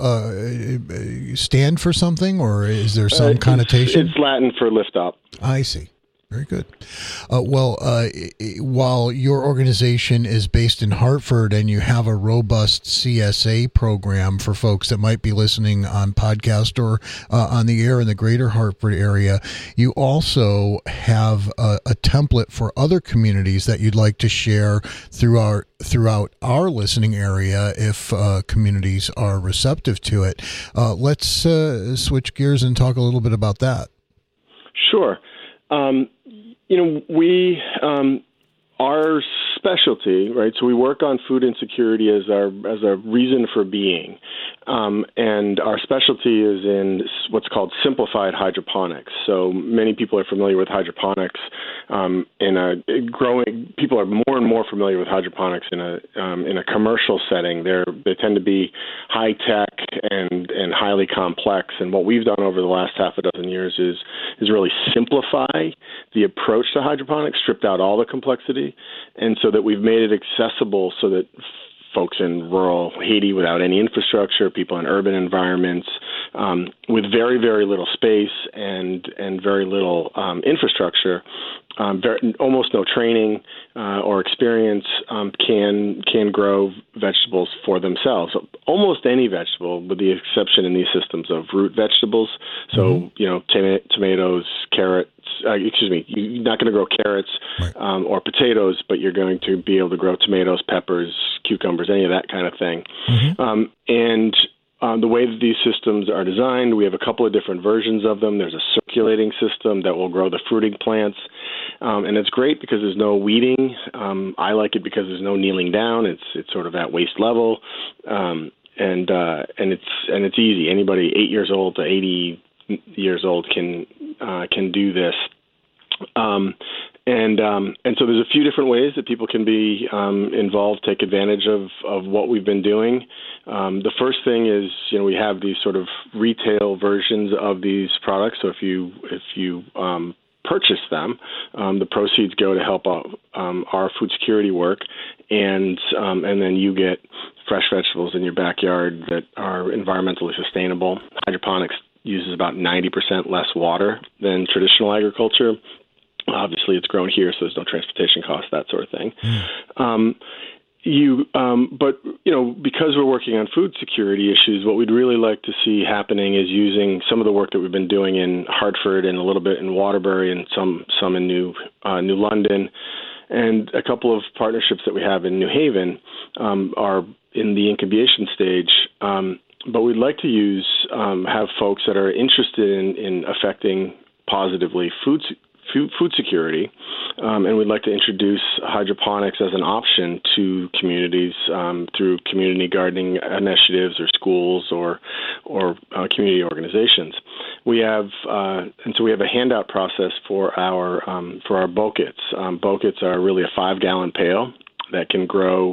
uh, stand for something, or is there some uh, connotation? It's Latin for lift up. I see. Very good. Uh, well, uh, while your organization is based in Hartford and you have a robust C S A program for folks that might be listening on podcast or uh, on the air in the greater Hartford area, you also have a, a template for other communities that you'd like to share through our, throughout our listening area if uh, communities are receptive to it. Uh, let's uh, switch gears and talk a little bit about that. Sure. Um, you know, we, um, our specialty, right? So we work on food insecurity as our, as a reason for being. Um, and our specialty is in what's called simplified hydroponics. So many people are familiar with hydroponics. Um, in a growing, people are more and more familiar with hydroponics in a um, in a commercial setting. They're they tend to be high tech and and highly complex. And what we've done over the last half a dozen years is is really simplify the approach to hydroponics, stripped out all the complexity, and so that we've made it accessible so that folks in rural Haiti without any infrastructure, people in urban environments, um, with very, very little space and and very little um, infrastructure, um, very, almost no training uh, or experience, um, can can grow vegetables for themselves. Almost any vegetable, with the exception in these systems of root vegetables. So, mm-hmm. you know, tom- tomatoes, carrots, uh, excuse me, you're not going to grow carrots right. um, or potatoes, but you're going to be able to grow tomatoes, peppers, cucumbers, any of that kind of thing. Mm-hmm. Um, and um, the way that these systems are designed, we have a couple of different versions of them. There's a circulating system that will grow the fruiting plants. Um, and it's great because there's no weeding. Um, I like it because there's no kneeling down. It's it's sort of at waist level. Um, and uh, and it's and it's easy. Anybody eight years old to eighty years old can uh, can do this. Um, and um, and so there's a few different ways that people can be um, involved, take advantage of, of what we've been doing. Um, the first thing is, you know, we have these sort of retail versions of these products. So if you if you um, purchase them, um, the proceeds go to help out um, our food security work, and um, and then you get fresh vegetables in your backyard that are environmentally sustainable. Hydroponics uses about ninety percent less water than traditional agriculture. Obviously, it's grown here, so there's no transportation costs, that sort of thing. Mm. Um, you, um, but you know, because we're working on food security issues, what we'd really like to see happening is using some of the work that we've been doing in Hartford and a little bit in Waterbury and some some in New uh, New London, and a couple of partnerships that we have in New Haven um, are in the incubation stage. Um, but we'd like to use um, have folks that are interested in, in affecting positively food food, food security, um, and we'd like to introduce hydroponics as an option to communities um, through community gardening initiatives or schools or or uh, community organizations. We have uh, and so we have a handout process for our um, for our bokits. Um, bokits are really a five gallon pail that can grow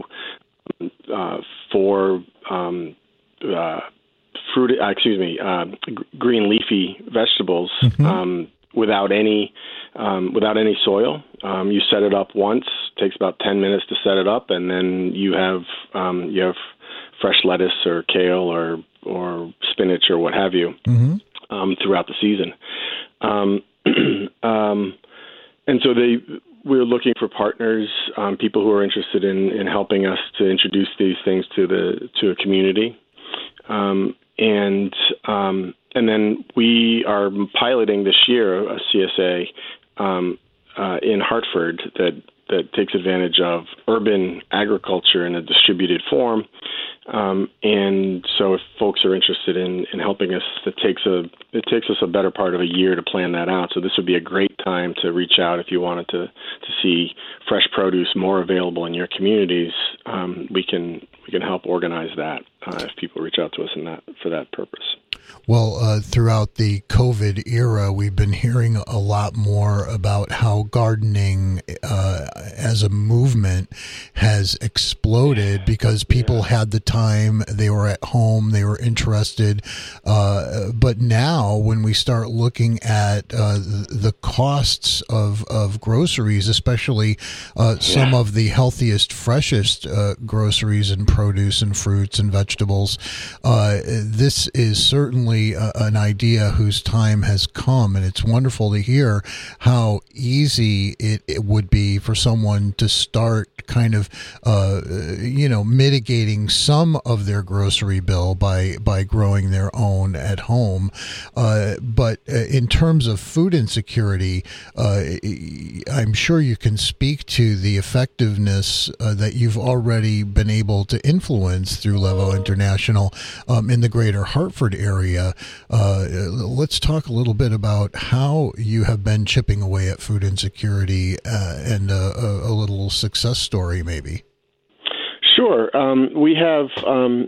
uh, four. Um, Uh, fruit, uh, excuse me, uh, g- green leafy vegetables mm-hmm. um, without any um, without any soil. Um, you set it up once. It takes about ten minutes to set it up, and then you have um, you have fresh lettuce or kale or or spinach or what have you mm-hmm. um, throughout the season. Um, um, and so they. We're looking for partners, um, people who are interested in, in helping us to introduce these things to the to a community. Um, and um, and then we are piloting this year a C S A um, uh, in Hartford that that takes advantage of urban agriculture in a distributed form. Um, and so if folks are interested in, in helping us, it takes a it takes us a better part of a year to plan that out. So this would be a great time to reach out if you wanted to, to see fresh produce more available in your communities. Um, we can we can help organize that uh, if people reach out to us in that for that purpose. Well, uh, throughout the COVID era, we've been hearing a lot more about how gardening uh, as a movement has exploded because people yeah. had the time, they were at home, they were interested. Uh, but now when we start looking at uh, the costs of, of groceries, especially uh, some yeah. of the healthiest, freshest uh, groceries and produce and fruits and vegetables, uh, this is certainly Uh, an idea whose time has come, and it's wonderful to hear how easy it, it would be for someone to start kind of, uh, you know, mitigating some of their grocery bill by by growing their own at home. Uh, but in terms of food insecurity, uh, I'm sure you can speak to the effectiveness uh, that you've already been able to influence through Levo International um, in the greater Hartford area. Uh, let's talk a little bit about how you have been chipping away at food insecurity uh, and uh, a, a little success story, maybe. Sure. Um, we have um,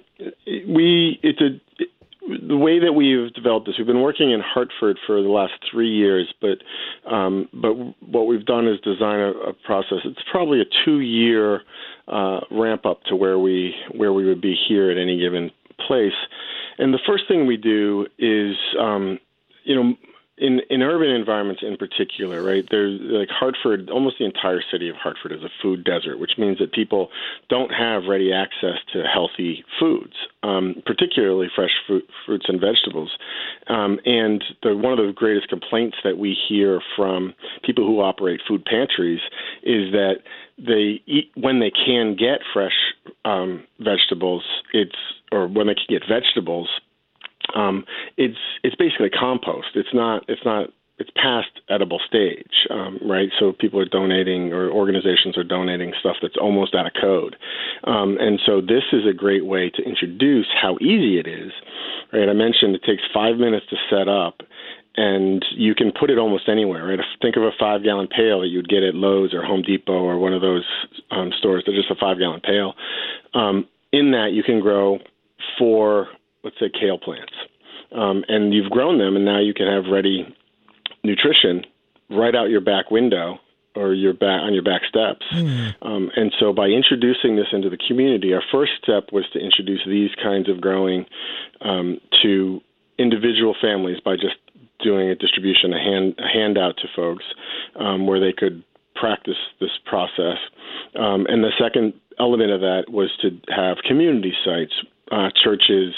we it's a it, the way that we've developed this. We've been working in Hartford for the last three years, but um, but what we've done is design a, a process. It's probably a two-year uh, ramp up to where we where we would be here at any given place. And the first thing we do is, um, you know, in, in urban environments in particular, right, there's like Hartford, almost the entire city of Hartford is a food desert, which means that people don't have ready access to healthy foods, um, particularly fresh fruit, fruits and vegetables. Um, and the, one of the greatest complaints that we hear from people who operate food pantries is that they eat when they can get fresh um, vegetables, it's or when they can get vegetables, um, it's it's basically compost. It's not it's not it's past edible stage, um, right? So people are donating, or organizations are donating stuff that's almost out of code, um, and so this is a great way to introduce how easy it is. Right? I mentioned it takes five minutes to set up. And you can put it almost anywhere, right? Think of a five-gallon pail that you'd get at Lowe's or Home Depot or one of those um, stores. They're just a five-gallon pail. Um, in that, you can grow four, let's say, kale plants. Um, and you've grown them, and now you can have ready nutrition right out your back window or your back on your back steps. Mm. Um, and so by introducing this into the community, our first step was to introduce these kinds of growing um, to individual families by just doing a distribution, a, hand, a handout to folks um, where they could practice this process. Um, and the second element of that was to have community sites, uh, churches,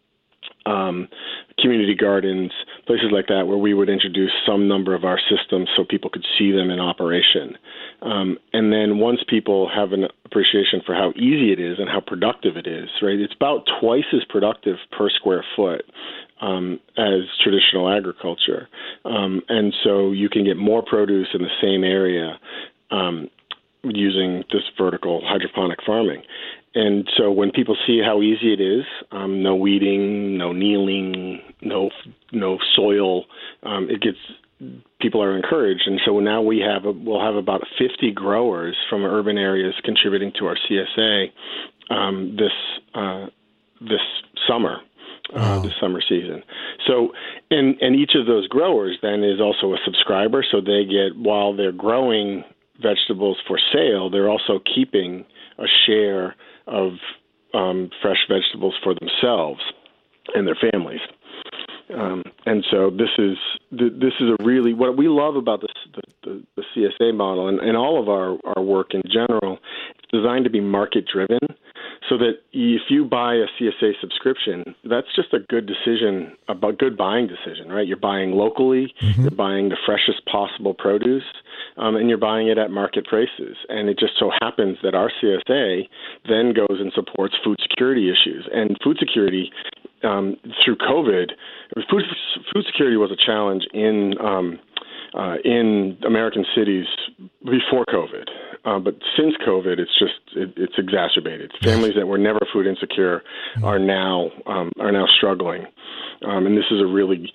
um, community gardens, places like that, where we would introduce some number of our systems so people could see them in operation. Um, and then once people have an appreciation for how easy it is and how productive it is, right, it's about twice as productive per square foot Um, as traditional agriculture. Um, and so you can get more produce in the same area um, using this vertical hydroponic farming. And so when people see how easy it is, um, no weeding, no kneeling, no no soil, um, it gets people are encouraged. And so now we have a, we'll have about fifty growers from urban areas contributing to our C S A um, this uh, this summer. Uh, wow. This summer season. So, and, and each of those growers then is also a subscriber. So they get, while they're growing vegetables for sale, they're also keeping a share of um, fresh vegetables for themselves and their families. Um, and so this is this is a really, what we love about this, the, the, the C S A model and, and all of our, our work in general, it's designed to be market driven. So that if you buy a C S A subscription, that's just a good decision, a good buying decision, right? You're buying locally, mm-hmm. you're buying the freshest possible produce, um, and you're buying it at market prices. And it just so happens that our C S A then goes and supports food security issues. And food security um, through COVID, food food security was a challenge in um, uh, in American cities before COVID. Uh, but since COVID, it's just it, it's exacerbated. Families that were never food insecure are now um, are now struggling, um, and this is a really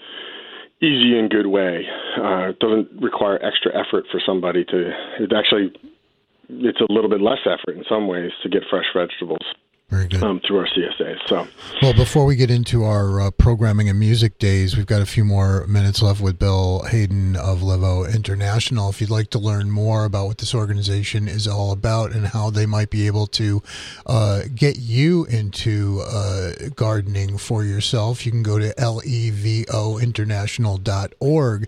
easy and good way. Uh, it doesn't require extra effort for somebody to. It actually it's a little bit less effort in some ways to get fresh vegetables. Very good. Um, through our C S As. So, well, before we get into our uh, programming and music days, we've got a few more minutes left with Bill Hayden of Levo International. If you'd like to learn more about what this organization is all about and how they might be able to uh, get you into uh, gardening for yourself, you can go to levo international dot org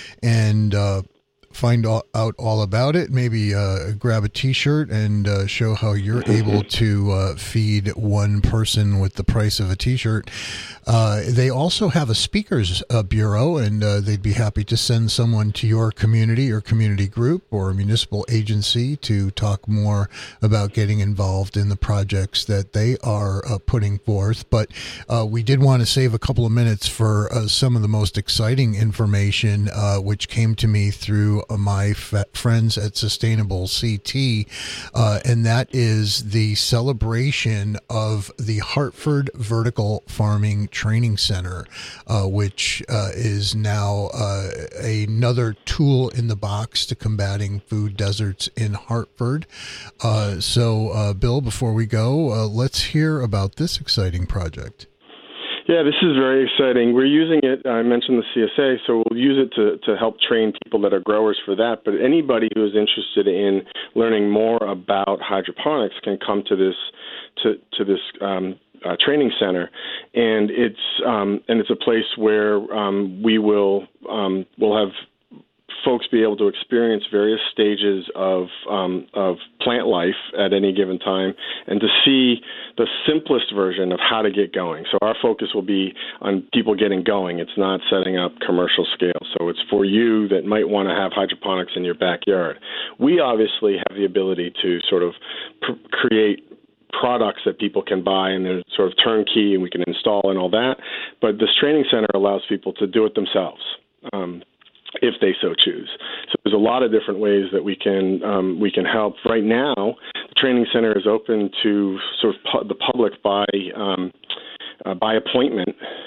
and uh, find all, out all about it. Maybe uh, grab a T-shirt and uh, show how you're able to uh, feed one person with the price of a T-shirt. Uh, they also have a speakers uh, bureau, and uh, they'd be happy to send someone to your community or community group or municipal agency to talk more about getting involved in the projects that they are uh, putting forth. But uh, we did want to save a couple of minutes for uh, some of the most exciting information, uh, which came to me through uh, my f- friends at Sustainable C T, uh, and that is the celebration of the Hartford Vertical Farming Training Center, uh, which uh, is now uh, another tool in the box to combating food deserts in Hartford. Uh, so, uh, Bill, before we go, uh, let's hear about this exciting project. Yeah, this is very exciting. We're using it, I mentioned the C S A, so we'll use it to, to help train people that are growers for that. But anybody who is interested in learning more about hydroponics can come to this to, to this um, uh, training center, and it's um, and it's a place where um, we will um, we'll have folks be able to experience various stages of um, of plant life at any given time, and to see the simplest version of how to get going. So our focus will be on people getting going. It's not setting up commercial scale. So it's for you that might want to have hydroponics in your backyard. We obviously have the ability to sort of pr- create products that people can buy, and they're sort of turnkey, and we can install and all that. But this training center allows people to do it themselves, um, if they so choose. So there's a lot of different ways that we can um, we can help. Right now, the training center is open to sort of pu- the public by um, uh, by appointment,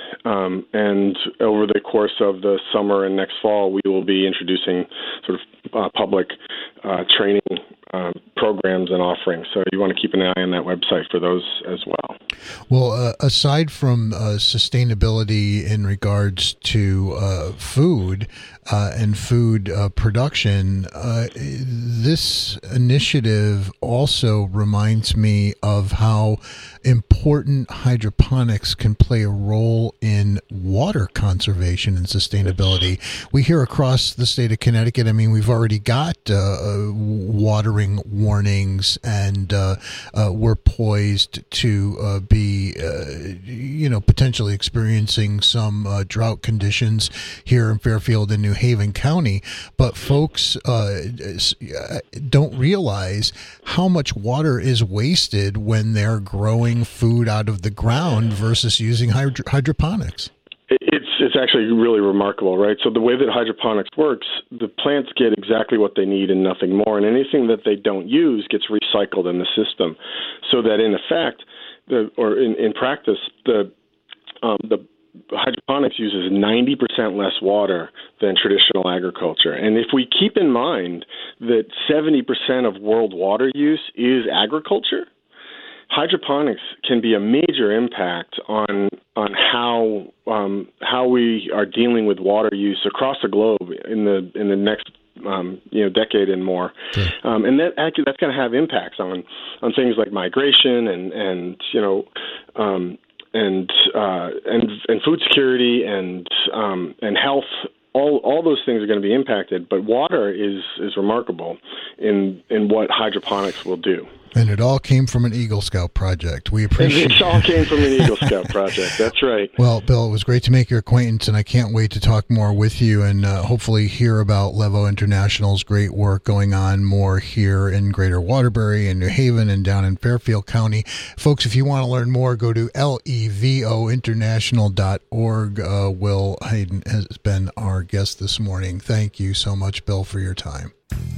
um, and over the course of the summer and next fall, we will be introducing sort of uh, public uh, training uh, programs and offerings. So you want to keep an eye on that website for those as well. Well, uh, aside from uh, sustainability in regards to uh, food uh, and food uh, production, uh, this initiative also reminds me of how important hydroponics can play a role in water conservation and sustainability. We hear across the state of Connecticut, I mean, we've already got uh, watering warnings, and uh, uh, we're poised to uh, be, uh, you know, potentially experiencing some uh, drought conditions here in Fairfield and New Haven County. But folks uh, don't realize how much water is wasted when they're growing food out of the ground versus using hydro- hydroponics. It's it's actually really remarkable, right? So the way that hydroponics works, the plants get exactly what they need and nothing more, and anything that they don't use gets recycled in the system, so that in effect, the, or in, in practice, the um, the hydroponics uses ninety percent less water than traditional agriculture. And if we keep in mind that seventy percent of world water use is agriculture, hydroponics can be a major impact on on how um, how we are dealing with water use across the globe in the in the next um, you know decade and more, okay. um, and that that's going to have impacts on on things like migration and and you know um, and uh, and and food security and um, and health. All all those things are going to be impacted, but water is is remarkable in in what hydroponics will do. And it all came from an Eagle Scout project. We appreciate it. It all came from an Eagle Scout project. That's right. Well, Bill, it was great to make your acquaintance, and I can't wait to talk more with you and uh, hopefully hear about Levo International's great work going on more here in Greater Waterbury and New Haven and down in Fairfield County. Folks, if you want to learn more, go to levo international dot org. Uh, Will Hayden has been our guest this morning. Thank you so much, Bill, for your time.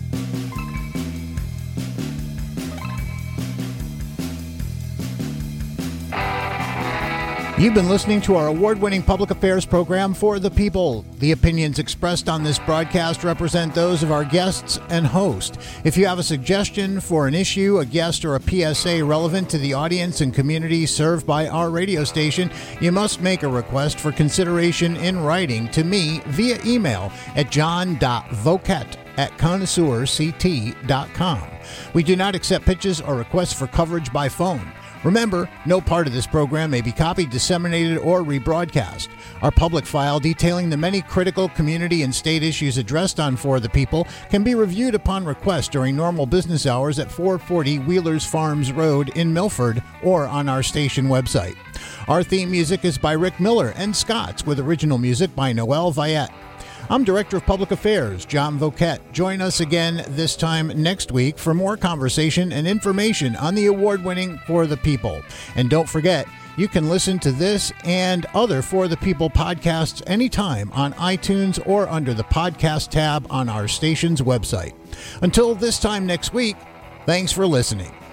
You've been listening to our award-winning public affairs program, For the People. The opinions expressed on this broadcast represent those of our guests and host. If you have a suggestion for an issue, a guest, or a P S A relevant to the audience and community served by our radio station, you must make a request for consideration in writing to me via email at john dot voket at connoisseur c t dot com. We do not accept pitches or requests for coverage by phone. Remember, no part of this program may be copied, disseminated, or rebroadcast. Our public file detailing the many critical community and state issues addressed on For the People can be reviewed upon request during normal business hours at four forty Wheelers Farms Road in Milford or on our station website. Our theme music is by Rick Miller and Scott's, with original music by Noel Viette. I'm Director of Public Affairs, John Voket. Join us again this time next week for more conversation and information on the award-winning For the People. And don't forget, you can listen to this and other For the People podcasts anytime on iTunes or under the podcast tab on our station's website. Until this time next week, thanks for listening.